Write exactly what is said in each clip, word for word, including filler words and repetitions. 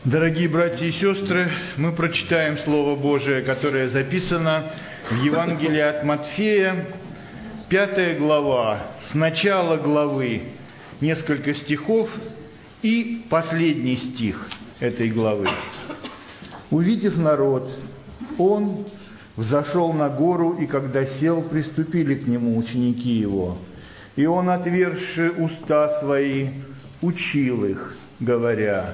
Дорогие братья и сестры, мы прочитаем Слово Божие, которое записано в Евангелии от Матфея, пятая глава, с начала главы несколько стихов и последний стих этой главы. «Увидев народ, он взошел на гору, и когда сел, приступили к нему ученики его. И он, отверзши уста свои, учил их, говоря: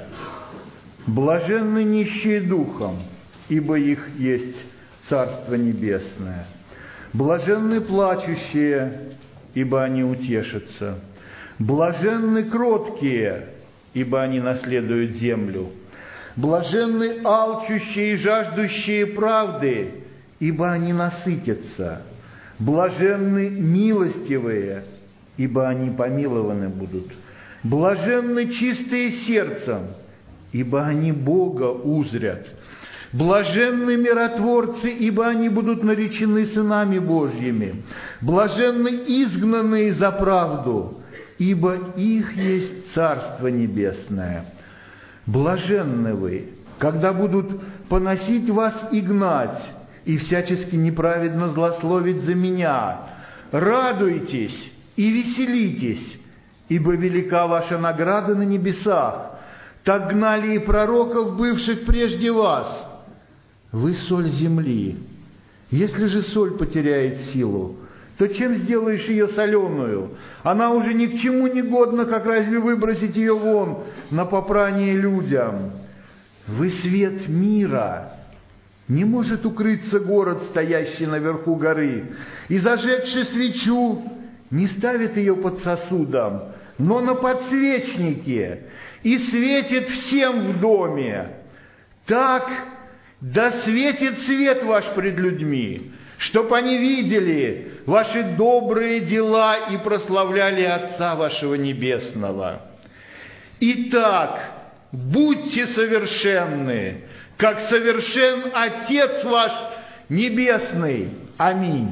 блаженны нищие духом, ибо их есть Царство Небесное. Блаженны плачущие, ибо они утешатся. Блаженны кроткие, ибо они наследуют землю. Блаженны алчущие и жаждущие правды, ибо они насытятся. Блаженны милостивые, ибо они помилованы будут. Блаженны чистые сердцем, ибо они Бога узрят. Блаженны миротворцы, ибо они будут наречены сынами Божьими. Блаженны изгнанные за правду, ибо их есть Царство Небесное. Блаженны вы, когда будут поносить вас и гнать, и всячески неправедно злословить за меня. Радуйтесь и веселитесь, ибо велика ваша награда на небесах. Так гнали и пророков, бывших прежде вас. Вы соль земли. Если же соль потеряет силу, то чем сделаешь ее соленую? Она уже ни к чему не годна, как разве выбросить ее вон на попрание людям? Вы свет мира. Не может укрыться город, стоящий наверху горы, и, зажегши свечу, не ставит ее под сосудом, но на подсвечнике, и светит всем в доме. Так да светит свет ваш пред людьми, чтоб они видели ваши добрые дела и прославляли Отца вашего Небесного. Итак, будьте совершенны, как совершен Отец ваш Небесный. Аминь».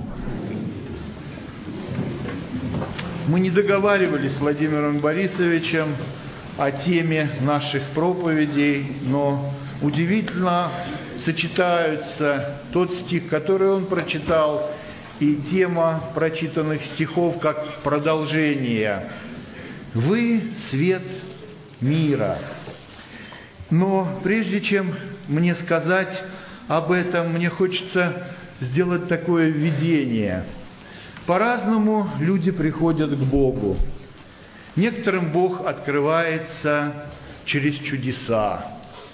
Мы не договаривались с Владимиром Борисовичем о теме наших проповедей, но удивительно сочетаются тот стих, который он прочитал, и тема прочитанных стихов как продолжение. «Вы свет мира». Но прежде чем мне сказать об этом, мне хочется сделать такое введение. По-разному люди приходят к Богу. Некоторым Бог открывается через чудеса.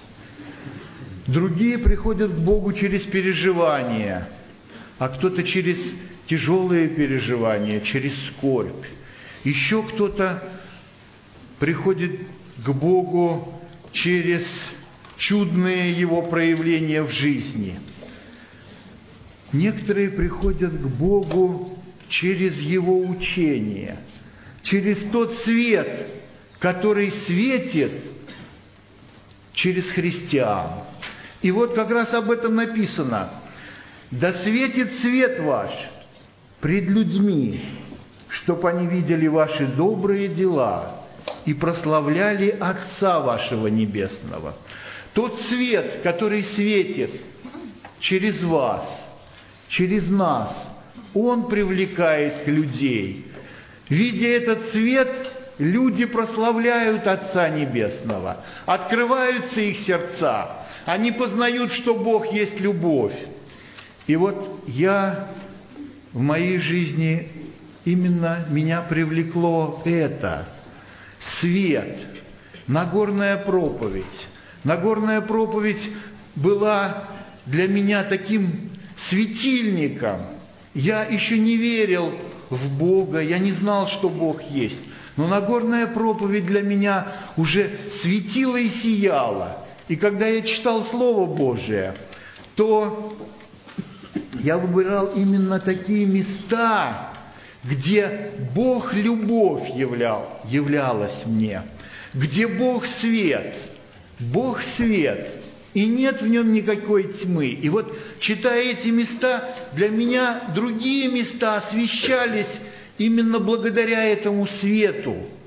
Другие приходят к Богу через переживания, а кто-то через тяжелые переживания, через скорбь. Еще кто-то приходит к Богу через чудные Его проявления в жизни. Некоторые приходят к Богу через Его учение, через тот свет, который светит через христиан. И вот как раз об этом написано: «Да светит свет ваш пред людьми, чтоб они видели ваши добрые дела и прославляли Отца вашего Небесного». Тот свет, который светит через вас, через нас, он привлекает людей. Видя этот свет, люди прославляют Отца Небесного, открываются их сердца, они познают, что Бог есть любовь. И вот я в моей жизни, именно меня привлекло это, свет, Нагорная проповедь. Нагорная проповедь была для меня таким светильником. Я еще не верил в Бога, я не знал, что Бог есть. Но Нагорная проповедь для меня уже светила и сияла. И когда я читал Слово Божие, то я выбирал именно такие места, где Бог любовь являл, являлась мне, где Бог свет, Бог свет, и нет в нем никакой тьмы. И вот, читая эти места, для меня другие места освещались именно благодаря этому свету,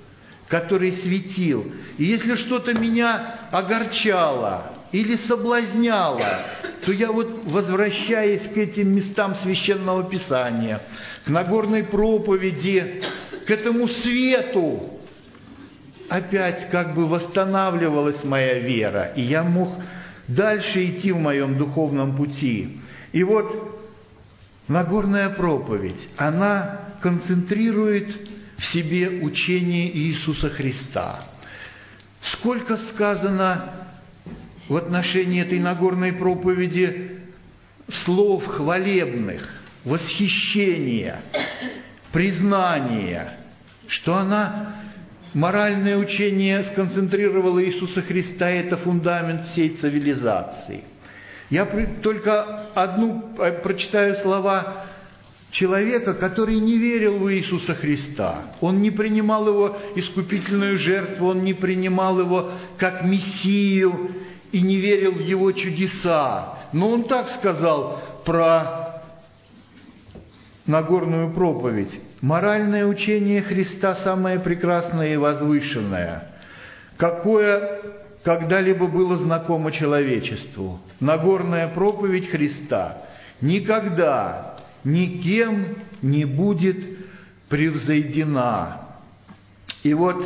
который светил. И если что-то меня огорчало или соблазняло, то я вот, возвращаясь к этим местам Священного Писания, к Нагорной проповеди, к этому свету, опять как бы восстанавливалась моя вера, и я мог дальше идти в моем духовном пути. И вот Нагорная проповедь, она концентрирует в себе учение Иисуса Христа. Сколько сказано в отношении этой Нагорной проповеди слов хвалебных, восхищения, признания, что она, моральное учение сконцентрировало Иисуса Христа, и это фундамент всей цивилизации. Я только одну прочитаю слова человека, который не верил в Иисуса Христа. Он не принимал Его искупительную жертву, он не принимал Его как Мессию и не верил в Его чудеса. Но он так сказал про Нагорную проповедь. Моральное учение Христа самое прекрасное и возвышенное, какое когда-либо было знакомо человечеству. Нагорная проповедь Христа никогда никем не будет превзойдена. И вот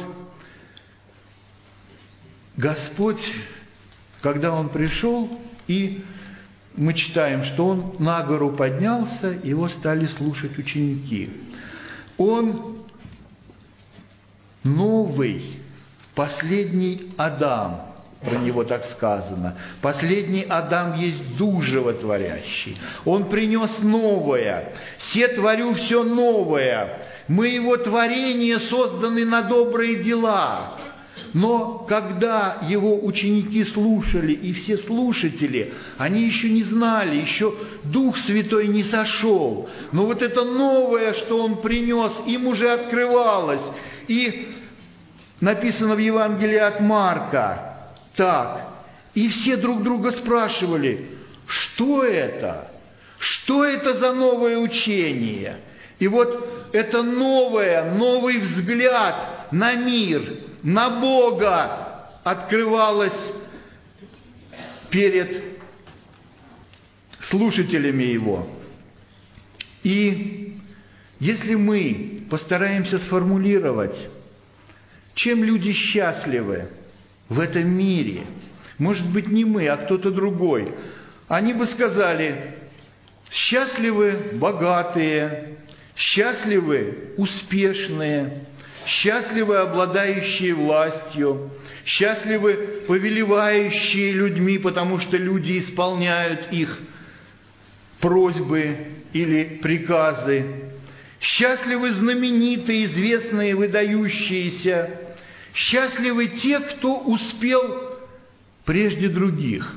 Господь, когда Он пришел, и мы читаем, что Он на гору поднялся, Его стали слушать ученики. Он новый, последний Адам, про него так сказано. Последний Адам есть дух животворящий. Он принес новое. «Се творю все новое». Мы Его творение, созданы на добрые дела. Но когда Его ученики слушали, и все слушатели, они еще не знали, еще Дух Святой не сошел. Но вот это новое, что Он принес, им уже открывалось. И написано в Евангелии от Марка так. И все друг друга спрашивали, что это? Что это за новое учение? И вот это новое, новый взгляд на мир, на Бога открывалось перед слушателями Его. И если мы постараемся сформулировать, чем люди счастливы в этом мире, может быть, не мы, а кто-то другой, они бы сказали, счастливы богатые, счастливы успешные, счастливы обладающие властью, счастливы повелевающие людьми, потому что люди исполняют их просьбы или приказы, счастливы знаменитые, известные, выдающиеся, счастливы те, кто успел прежде других.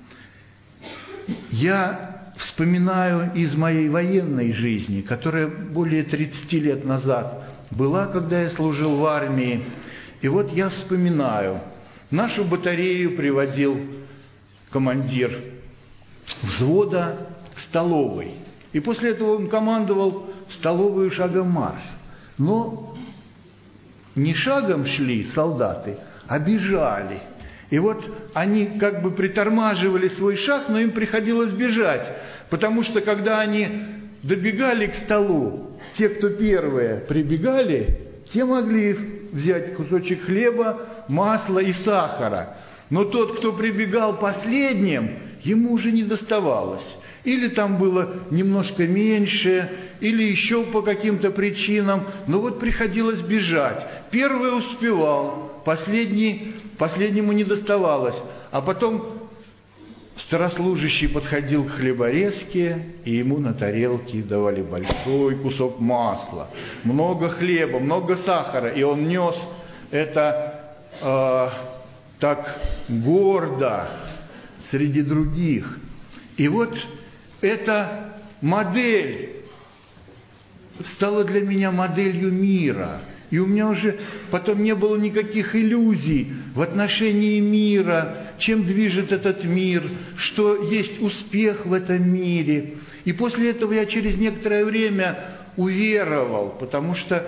Я вспоминаю из моей военной жизни, которая более тридцати лет назад была, когда я служил в армии. И вот я вспоминаю, нашу батарею приводил командир взвода к столовой. И после этого он командовал столовую шагом марш. Но не шагом шли солдаты, а бежали. И вот они как бы притормаживали свой шаг, но им приходилось бежать. Потому что когда они добегали к столу, те, кто первые прибегали, те могли взять кусочек хлеба, масла и сахара. Но тот, кто прибегал последним, ему уже не доставалось. Или там было немножко меньше, или еще по каким-то причинам. Но вот приходилось бежать. Первый успевал, последний, последнему не доставалось. А потом старослужащий подходил к хлеборезке, и ему на тарелке давали большой кусок масла, много хлеба, много сахара. И он нес это э, так гордо среди других. И вот эта модель стала для меня моделью мира. И у меня уже потом не было никаких иллюзий в отношении мира, чем движет этот мир, что есть успех в этом мире. И после этого я через некоторое время уверовал, потому что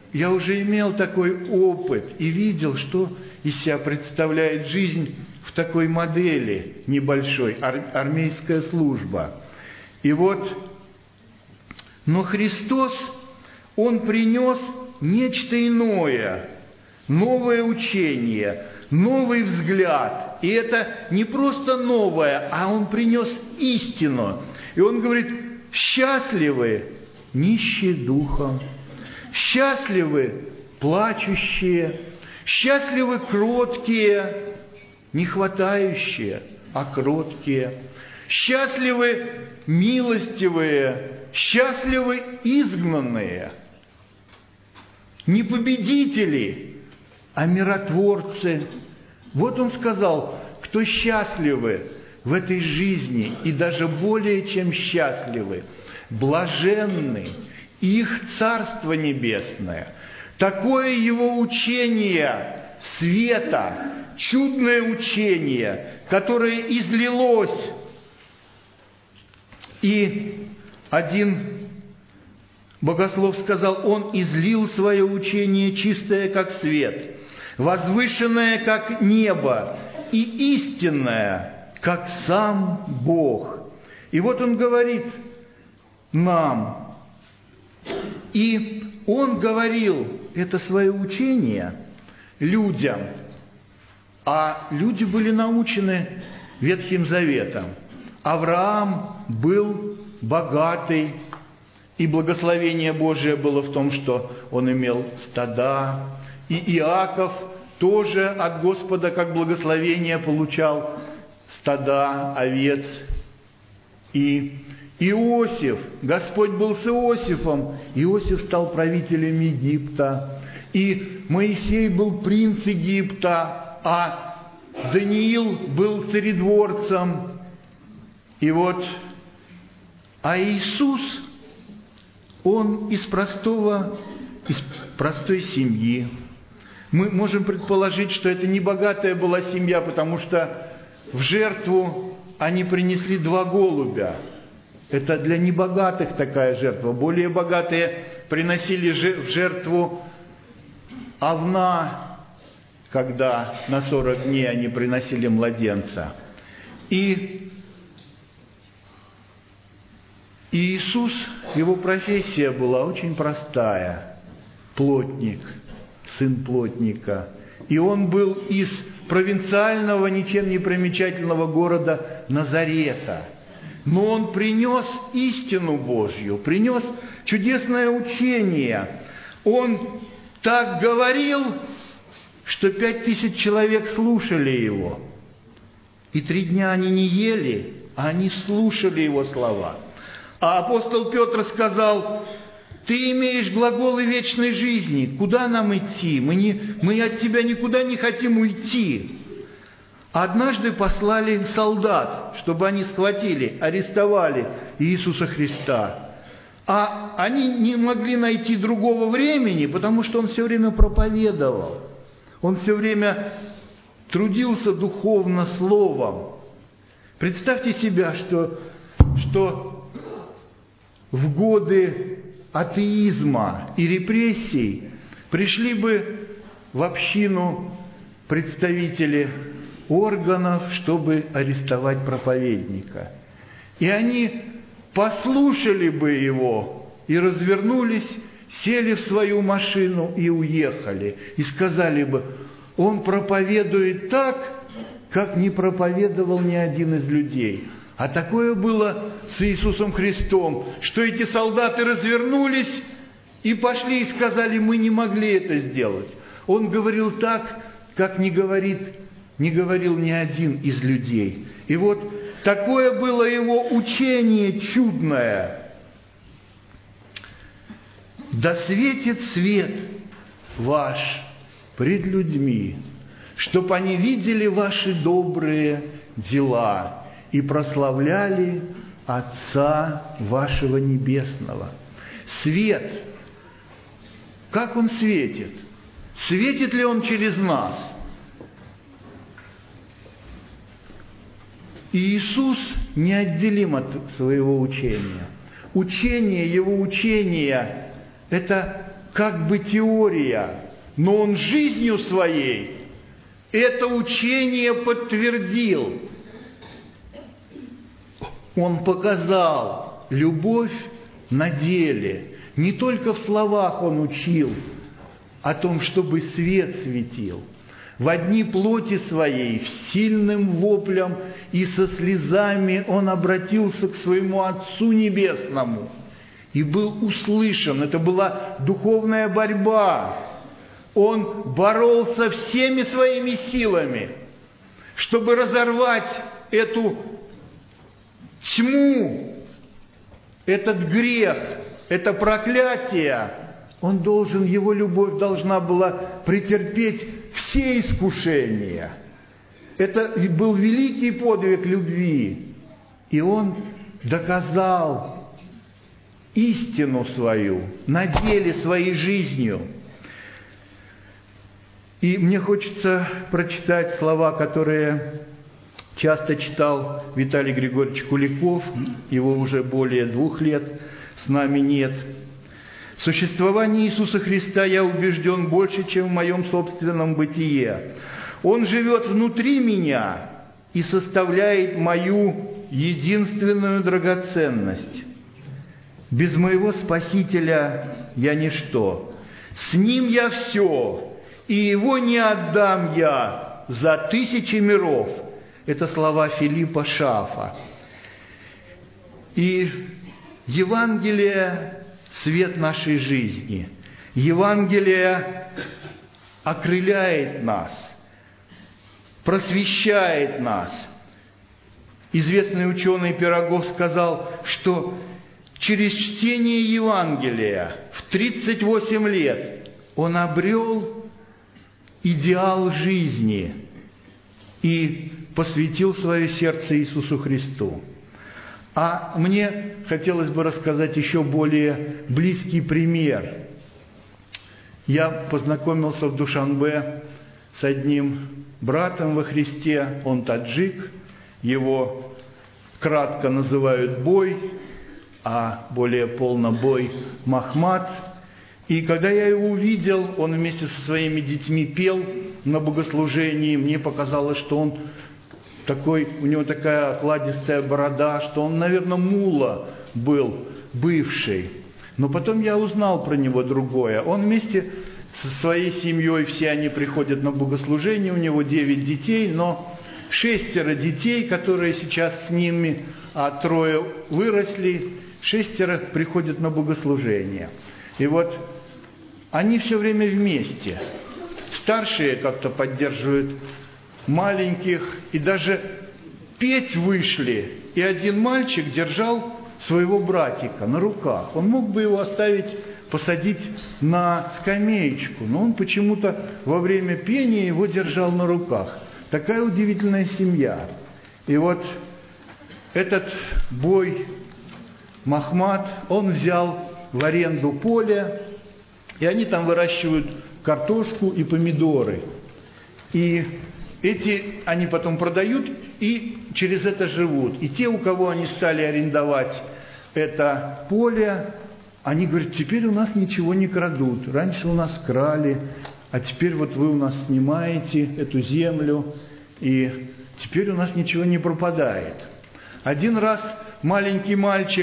я уже имел такой опыт и видел, что из себя представляет жизнь в такой модели небольшой, ар- армейская служба. И вот, но Христос, Он принес нечто иное, новое учение, новый взгляд. И это не просто новое, а Он принес истину. И Он говорит: счастливы нищие духом, счастливы плачущие, счастливы кроткие, не хватающие, а кроткие, счастливы милостивые, счастливы изгнанные, не победители, а миротворцы. Вот Он сказал: кто счастливы в этой жизни и даже более чем счастливы, блаженны, их Царство Небесное. Такое Его учение света, чудное учение, которое излилось. И один богослов сказал: Он излил свое учение чистое, как свет, возвышенное, как небо, и истинное, как сам Бог. И вот Он говорит нам, и Он говорил это свое учение людям, а люди были научены Ветхим Заветом. Авраам был богатый, и благословение Божие было в том, что он имел стада, и Иаков тоже от Господа как благословение получал стада, овец. И Иосиф, Господь был с Иосифом, Иосиф стал правителем Египта, и Моисей был принц Египта, а Даниил был царедворцем. И вот, а Иисус, Он из простого, из простой семьи. Мы можем предположить, что это не богатая была семья, потому что в жертву они принесли два голубя. Это для небогатых такая жертва. Более богатые приносили в жертву овна, когда на сорок дней они приносили младенца. И Иисус, его профессия была очень простая. Плотник, сын плотника. И он был из провинциального, ничем не примечательного города Назарета. Но он принес истину Божью, принес чудесное учение. Он так говорил, что пять тысяч человек слушали его. И три дня они не ели, а они слушали его слова. А апостол Петр сказал: ты имеешь глаголы вечной жизни, куда нам идти? Мы, не, мы от тебя никуда не хотим уйти. Однажды послали солдат, чтобы они схватили, арестовали Иисуса Христа. А они не могли найти другого времени, потому что Он все время проповедовал. Он все время трудился духовно словом. Представьте себя, что, что в годы атеизма и репрессий пришли бы в общину представители органов, чтобы арестовать проповедника. И они послушали бы его и развернулись, сели в свою машину и уехали. И сказали бы: он проповедует так, как не проповедовал ни один из людей. А такое было с Иисусом Христом, что эти солдаты развернулись и пошли и сказали: мы не могли это сделать. Он говорил так, как не говорит не говорил ни один из людей. И вот такое было его учение чудное. Да светит свет ваш пред людьми, чтоб они видели ваши добрые дела и прославляли Отца вашего Небесного. Свет. Как он светит? Светит ли он через нас? И Иисус неотделим от своего учения. Учение, Его учение – это как бы теория, но он жизнью своей это учение подтвердил. Он показал любовь на деле. Не только в словах он учил о том, чтобы свет светил. В одни плоти своей, с сильным воплем и со слезами он обратился к своему Отцу Небесному и был услышан. Это была духовная борьба. Он боролся всеми своими силами, чтобы разорвать эту тьму, этот грех, это проклятие. Он должен, его любовь должна была претерпеть все искушения. Это был великий подвиг любви. И он доказал истину свою на деле своей жизнью. И мне хочется прочитать слова, которые часто читал Виталий Григорьевич Куликов. Его уже более двух лет с нами нет. В существовании Иисуса Христа я убежден больше, чем в моем собственном бытие. Он живет внутри меня и составляет мою единственную драгоценность. Без моего Спасителя я ничто. С Ним я все, и Его не отдам я за тысячи миров. Это слова Филиппа Шафа. И Евангелие – свет нашей жизни. Евангелие окрыляет нас, просвещает нас. Известный ученый Пирогов сказал, что через чтение Евангелия в тридцать восемь лет он обрел идеал жизни и посвятил свое сердце Иисусу Христу. А мне хотелось бы рассказать еще более близкий пример. Я познакомился в Душанбе с одним братом во Христе, он таджик, его кратко называют Бой, а более полно Бой Махмад. И когда я его увидел, он вместе со своими детьми пел на богослужении, мне показалось, что он такой, у него такая окладистая борода, что он, наверное, мулла был бывший. Но потом я узнал про него другое. Он вместе со своей семьей, все они приходят на богослужение, у него девять детей, но шестеро детей, которые сейчас с ними, а трое выросли, шестеро приходят на богослужение. И вот они все время вместе. Старшие как-то поддерживают маленьких, и даже петь вышли, и один мальчик держал своего братика на руках. Он мог бы его оставить, посадить на скамеечку, но он почему-то во время пения его держал на руках. Такая удивительная семья. И вот этот Бой Махмад, он взял в аренду поле, и они там выращивают картошку и помидоры. И эти они потом продают и через это живут. И те, у кого они стали арендовать это поле, они говорят, теперь у нас ничего не крадут. Раньше у нас крали, а теперь вот вы у нас снимаете эту землю, и теперь у нас ничего не пропадает. Один раз маленький мальчик,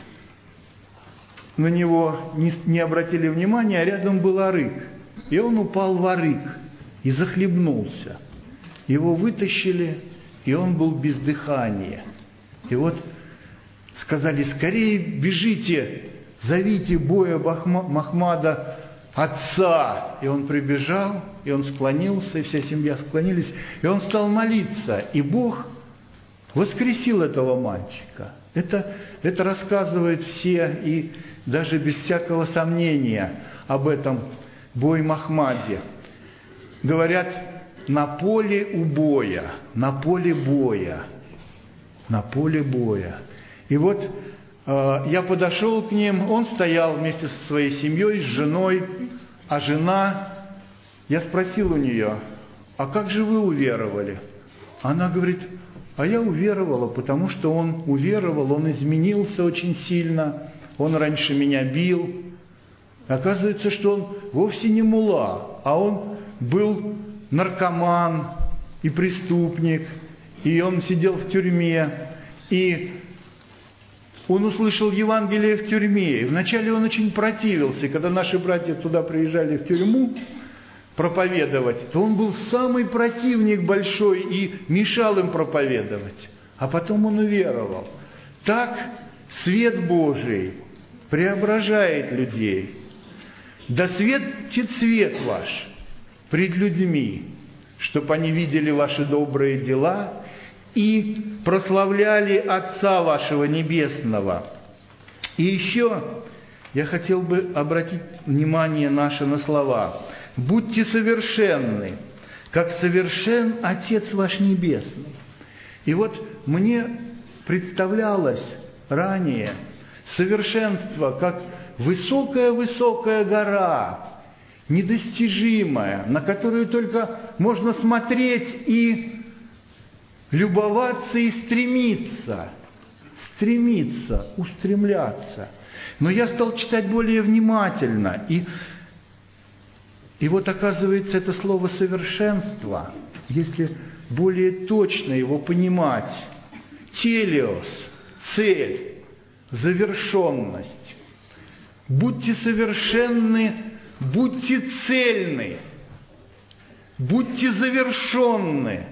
на него не, не обратили внимания, а рядом был арык. И он упал в арык и захлебнулся. Его вытащили, и он был без дыхания. И вот сказали, скорее бежите, зовите Боя Махмада, отца. И он прибежал, и он склонился, и вся семья склонились, и он стал молиться. И Бог воскресил этого мальчика. Это, это рассказывают все, и даже без всякого сомнения об этом Бой Махмаде. Говорят, на поле у боя, на поле боя, на поле боя. И вот э, я подошел к ним, он стоял вместе со своей семьей, с женой, а жена, я спросил у нее, а как же вы уверовали? Она говорит, а я уверовала, потому что он уверовал, он изменился очень сильно, он раньше меня бил, Оказывается, что он вовсе не мулла, а он был наркоман и преступник, и он сидел в тюрьме, и он услышал Евангелие в тюрьме. И вначале он очень противился, когда наши братья туда приезжали в тюрьму проповедовать, то он был самый противник большой и мешал им проповедовать. А потом он уверовал. Так свет Божий преображает людей. Да светит свет ваш пред людьми, чтобы они видели ваши добрые дела и прославляли Отца вашего Небесного. И еще я хотел бы обратить внимание наше на слова. «Будьте совершенны, как совершен Отец ваш Небесный». И вот мне представлялось ранее совершенство как высокая-высокая гора, недостижимая, на которую только можно смотреть и любоваться и стремиться, стремиться, устремляться. Но я стал читать более внимательно, и, и вот оказывается это слово «совершенство», если более точно его понимать, телеос, цель, завершенность. Будьте совершенны, будьте цельны, будьте завершенны,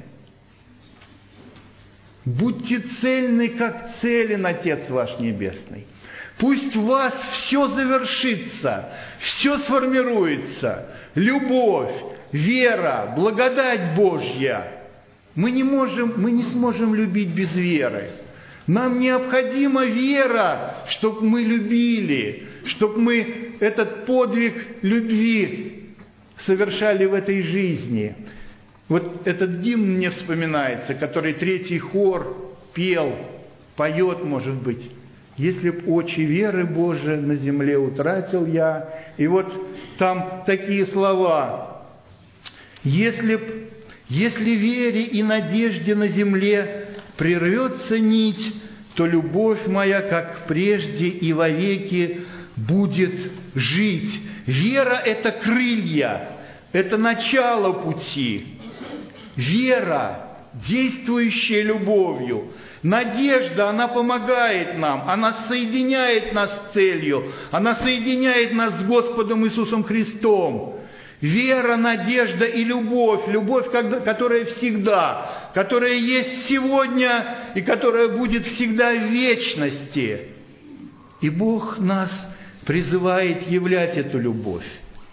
будьте цельны, как целен Отец ваш Небесный. Пусть в вас все завершится, все сформируется. Любовь, вера, благодать Божья. Мы не можем, мы не сможем любить без веры. Нам необходима вера, чтобы мы любили, чтобы мы этот подвиг любви совершали в этой жизни. Вот этот гимн мне вспоминается, который третий хор пел, поет, может быть. «Если б очи веры Божией на земле утратил я». И вот там такие слова. «Если б, если вере и надежде на земле прервется нить, то любовь моя, как прежде и вовеки, будет жить». Вера – это крылья, это начало пути. Вера, действующая любовью. Надежда, она помогает нам, она соединяет нас с целью, она соединяет нас с Господом Иисусом Христом. Вера, надежда и любовь, любовь, которая всегда, которая есть сегодня и которая будет всегда в вечности. И Бог нас призывает являть эту любовь,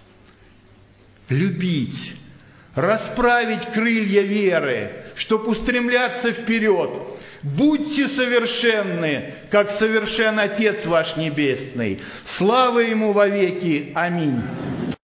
любить, расправить крылья веры, чтобы устремляться вперед. Будьте совершенны, как совершен Отец ваш Небесный. Слава Ему вовеки. Аминь.